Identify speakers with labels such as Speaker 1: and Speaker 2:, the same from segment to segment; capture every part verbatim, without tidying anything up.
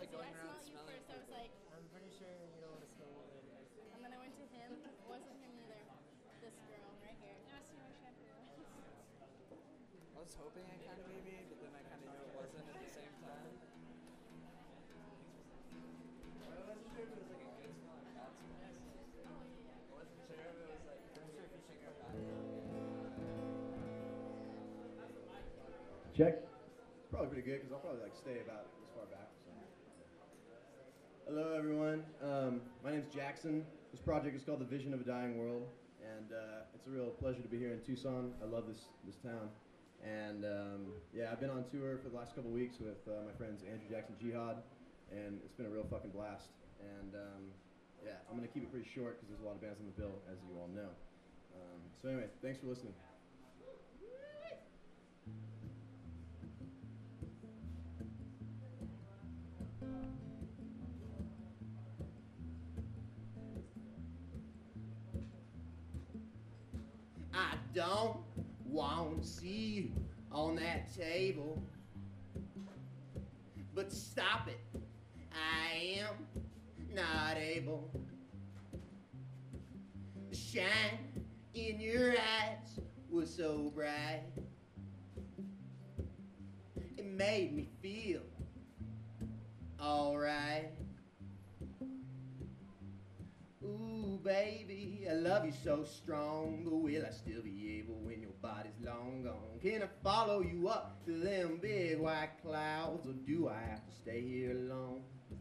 Speaker 1: like
Speaker 2: See,
Speaker 1: going
Speaker 2: I
Speaker 1: around
Speaker 2: smelled you
Speaker 1: smelling.
Speaker 2: first. I was like,
Speaker 3: I'm pretty sure you don't want to smell it.
Speaker 2: and then I went to him. It wasn't him either. This girl right here.
Speaker 4: It must be my shampoo.
Speaker 1: I was hoping it kind of maybe, but then I kind of knew it wasn't at the same time. I wasn't sure if it was like a good smell or bad smell. I wasn't sure if it was like. I'm sure if you shake our back.
Speaker 5: Check. It's probably pretty good because I'll probably like stay about this far back. So. Hello, everyone. Um, my name's Jackson. This project is called The Vision of a Dying World, and uh, it's a real pleasure to be here in Tucson. I love this this town, and um, yeah, I've been on tour for the last couple weeks with uh, my friends Andrew Jackson Jihad, and it's been a real fucking blast. And um, yeah, I'm gonna keep it pretty short because there's a lot of bands on the bill, as you all know. Um, so anyway, thanks for listening. I don't want to see you on that table, but stop it, I am not able. The shine in your eyes was so bright, it made me feel alright. Ooh, baby, I love you so strong, but will I still be able when your body's long gone? Can I follow you up to them big white clouds, or do I have to stay here alone?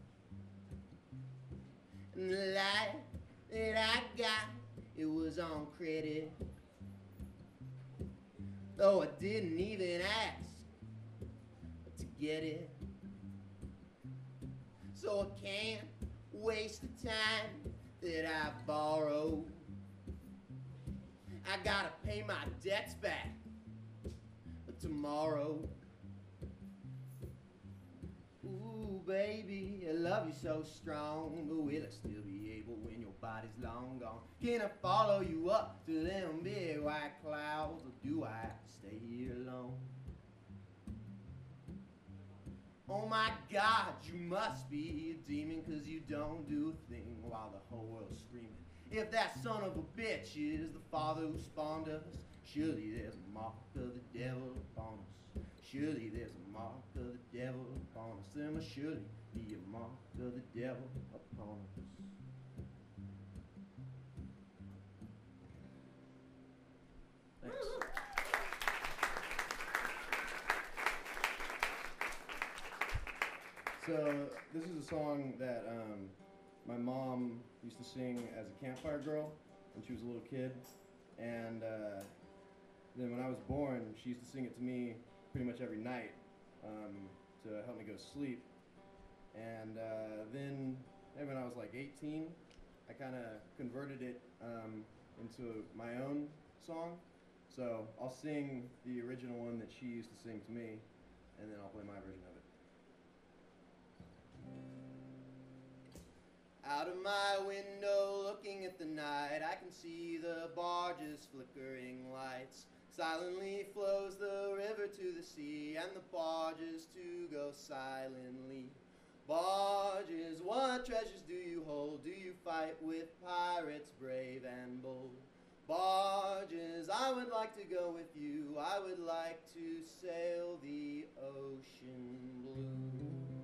Speaker 5: And the life that I got, it was on credit, though I didn't even ask to get it. So I can't waste the time that I borrowed. I gotta pay my debts back tomorrow. Ooh, baby, I love you so strong, but will I still be able when your body's long gone? Can I follow you up to them big white clouds, or do I have to stay here alone? Oh my God, you must be a demon, cause you don't do a thing while the whole world's screaming. If that son of a bitch is the father who spawned us, surely there's a mark of the devil upon us. Surely there's a mark of the devil upon us. There must surely be a mark of the devil upon us. Thanks. So this is a song that um, my mom used to sing as a campfire girl when she was a little kid, and uh, then when I was born, she used to sing it to me pretty much every night um, to help me go to sleep. And uh, then maybe when I was like eighteen, I kind of converted it um, into my own song. So I'll sing the original one that she used to sing to me, and then I'll play my version of it. Out of my window, looking at the night, I can see the barges flickering lights. Silently flows the river to the sea, and the barges too go silently. Barges, what treasures do you hold? Do you fight with pirates brave and bold? Barges, I would like to go with you. I would like to sail the ocean blue.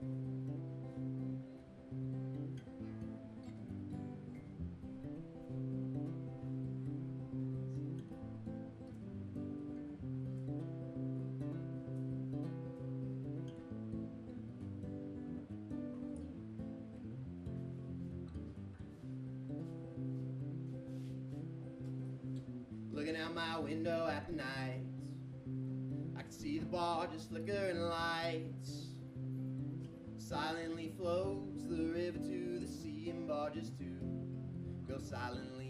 Speaker 5: Looking out my window at the night, I can see the barges flickering lights. Silently flows the river to the sea, and barges too go silently.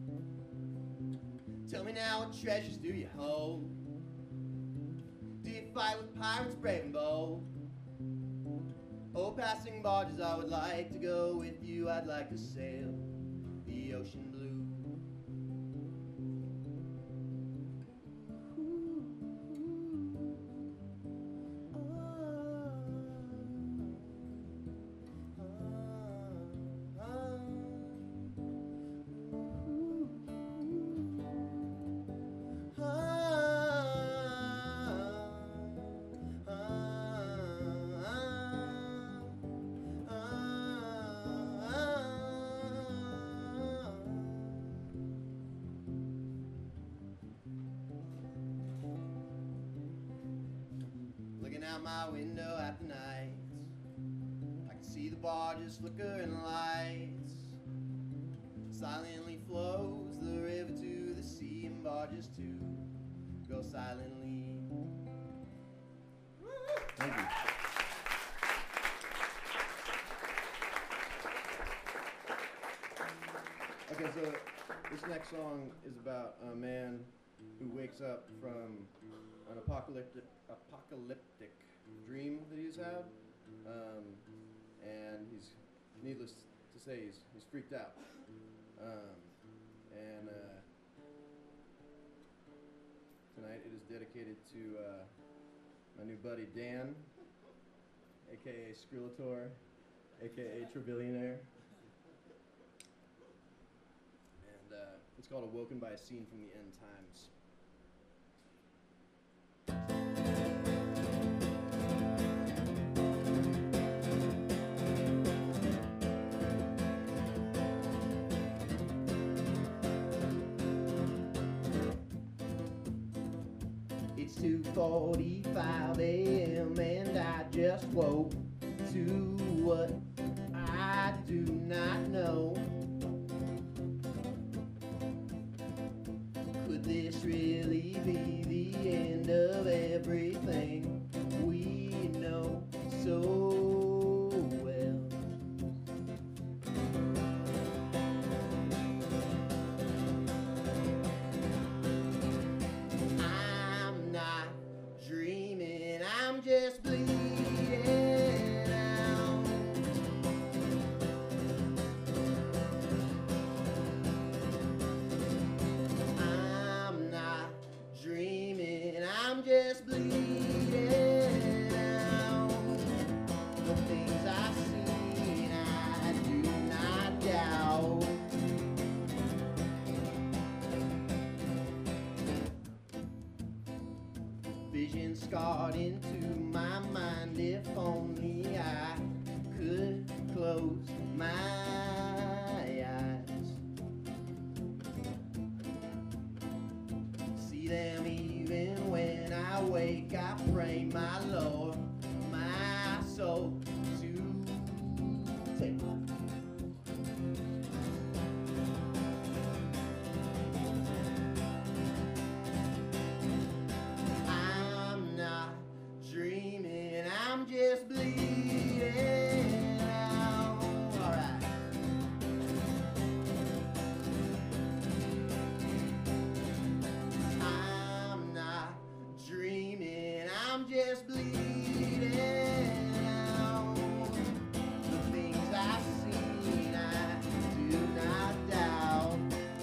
Speaker 5: Tell me now, what treasures do you hold? Do you fight with pirates brave and bold. Oh, passing barges, I would like to go with you. I'd like to sail the ocean blue. Out my window at the night, I can see the barges flickering lights. Silently flows the river to the sea, and barges too go silently. Thank you. Okay, so this next song is about a man who wakes up from an apocalyptic apocalyptic dream that he's had, um, and he's, needless to say, he's, he's freaked out. Um, and uh, tonight it is dedicated to uh, my new buddy Dan, aka Skrillator, aka Trevillionaire. And uh, it's called Awoken by a Scene from the End Times. It's two forty-five a m and I just woke to what I do not know. Could this really be the end of everything we know so well? I'm not dreaming, I'm just bleeding out. I'm not dreaming, I'm just bleeding out. The things I've seen, I do not doubt. Vision scarred into my mind. If only I could close my eyes, see them even when I wake. I pray, my Lord, my soul to take. I'm not dreaming, I'm just bleeding out. All right. I'm not dreaming, I'm just bleeding out. The things I've seen, I do not doubt.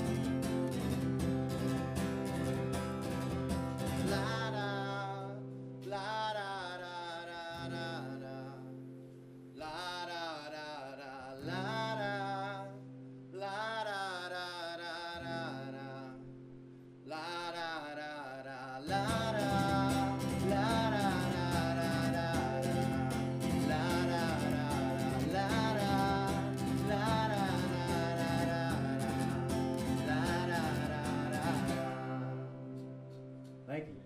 Speaker 5: La da, la da da da da da. La da da da, la da, la da da da da da. La da da da, la da, la da da da da da. La da da da, la da, la da da da da da. La da da da da. Thank you.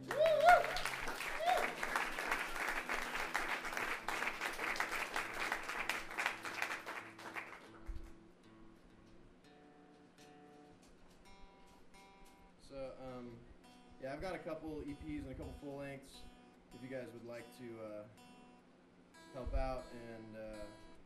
Speaker 5: So, um, yeah, I've got a couple E Ps and a couple full lengths. If you guys would like to uh, help out and uh,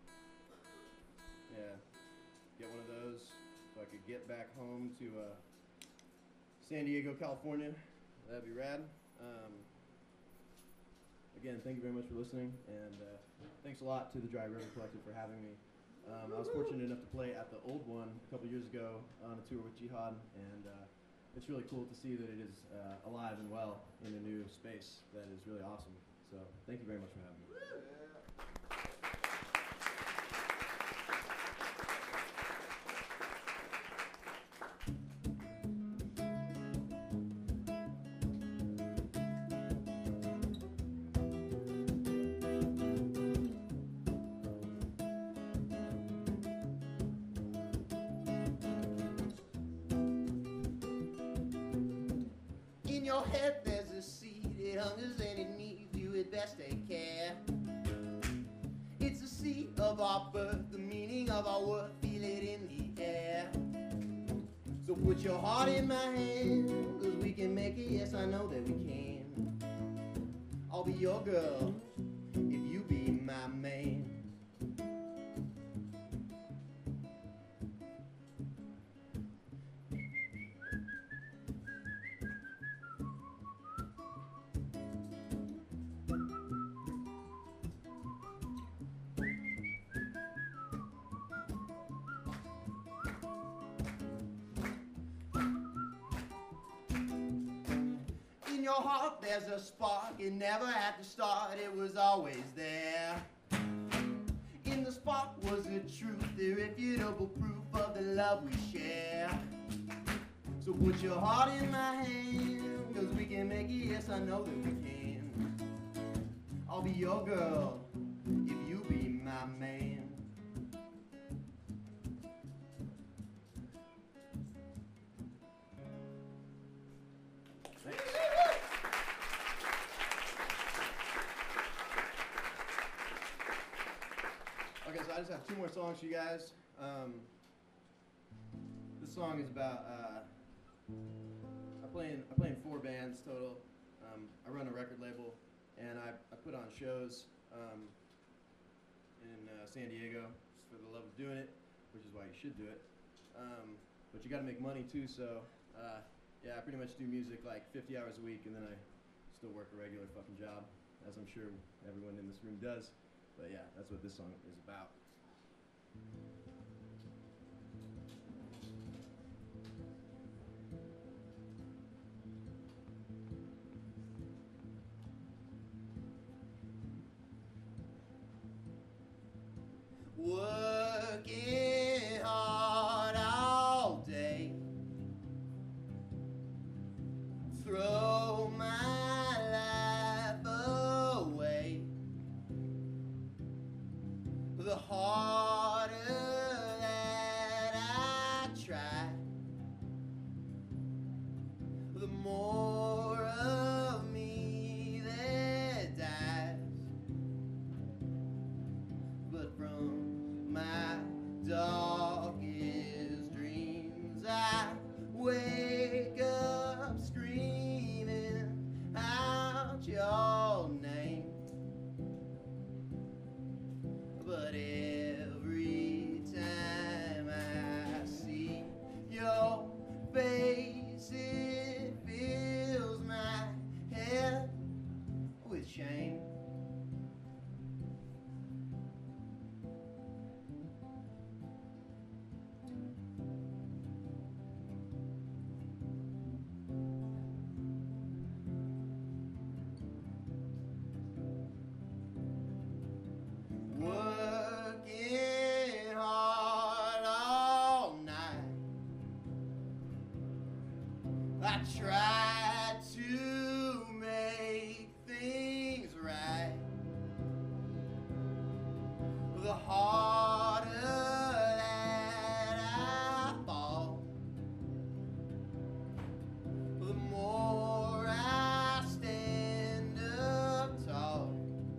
Speaker 5: yeah, get one of those, so I could get back home to uh, San Diego, California, that'd be rad. Um, again, thank you very much for listening, and uh, thanks a lot to the Dry River Collective for having me. Um, I was fortunate enough to play at the old one a couple years ago on a tour with Jihad, and uh, it's really cool to see that it is uh, alive and well in a new space that is really awesome. So thank you very much for having me.
Speaker 3: In your head there's a seed, it hungers and it needs you, it best take care. It's the seed of our birth, the meaning of our worth, feel it in the air. So put your heart in my hand, cause we can make it, yes I know that we can. I'll be your girl, if you be my man. In your heart there's a spark, it never had to start, it was always there. In the spark was the truth, the irrefutable proof of the love we share. So put your heart in my hand, cause we can make it, yes I know that we can. I'll be your girl, if you be my man.
Speaker 5: Okay, so I just have two more songs for you guys. Um, this song is about uh, I play in I play in four bands total. Um, I run a record label, and I, I put on shows um, in uh, San Diego just for the love of doing it, which is why you should do it. Um, but you got to make money too, so uh, yeah, I pretty much do music like fifty hours a week, and then I still work a regular fucking job, as I'm sure everyone in this room does. But yeah, that's what this song is about.
Speaker 3: Working hard all day, throw my life away. The harder that I try, the more of me that dies. But from my darkest dreams I wake up screaming out your name. But every time I see your face, it fills my head with shame. Working hard all night, I try to make things right. The harder that I fall, the more I stand up tall.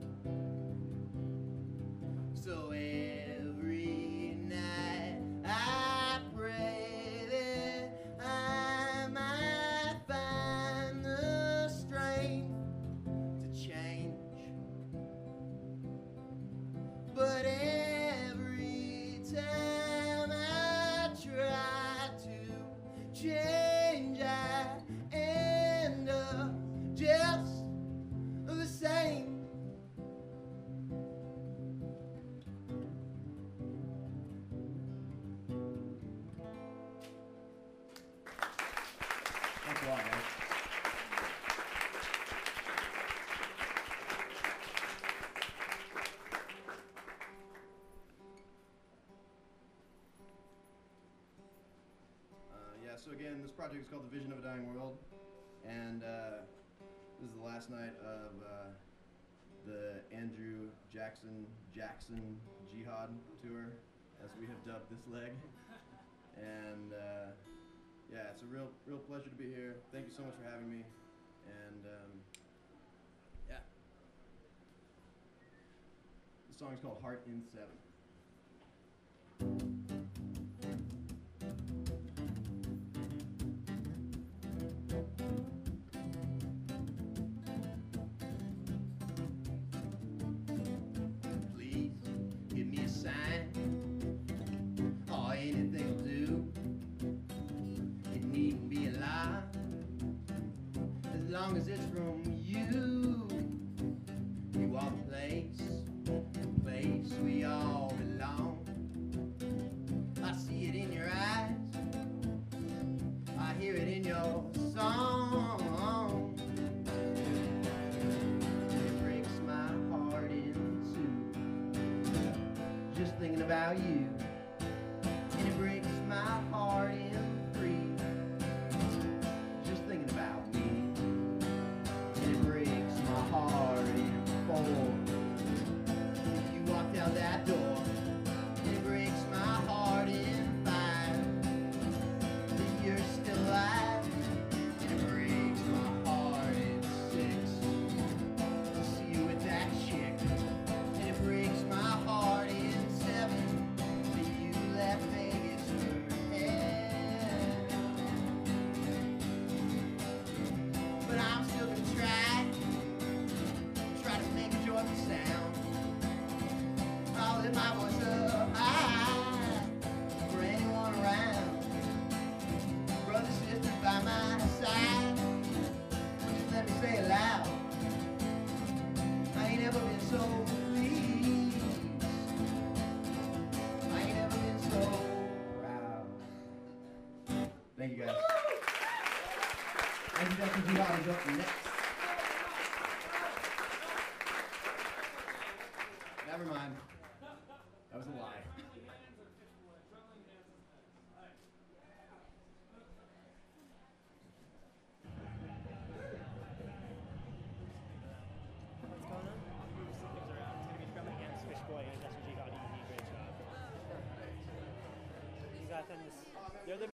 Speaker 3: So every night I pray that I might find the strength to change. But
Speaker 5: So again, this project is called The Vision of a Dying World, and uh, this is the last night of uh, the Andrew Jackson Jackson Jihad tour, as we have dubbed this leg. And uh, yeah, it's a real, real pleasure to be here. Thank you so much for having me. And um, yeah, the song is called Heart in Seven.
Speaker 3: Please give me a sign, or anything will do. It needn't be a lie, as long as it's from you. You are the place, the place we all belong. I see it in your eyes, I hear it in your song. It breaks my heart in two, just thinking about you. And it breaks my heart in three, just thinking about me. And it breaks my heart in four, if you walked out that door. And it breaks my heart in five, that you're still alive. And it breaks my heart in six, to see you with that chick. And it breaks my heart in seven, that you left Vegas for heaven. But I'm still gonna try, try to make a joyful sound. I'll lift my voice up high for anyone around. Brother, sister by my side, just let me say it loud. I ain't ever been so pleased, I ain't ever been so proud.
Speaker 5: Thank you guys.
Speaker 3: And Jackson Jihad is up next. Never mind. That was a lie.
Speaker 4: What's going on? Things around. It's gonna be drumming against Fish Boy and Justin Jihad. He did a great job. You got them. This, they're the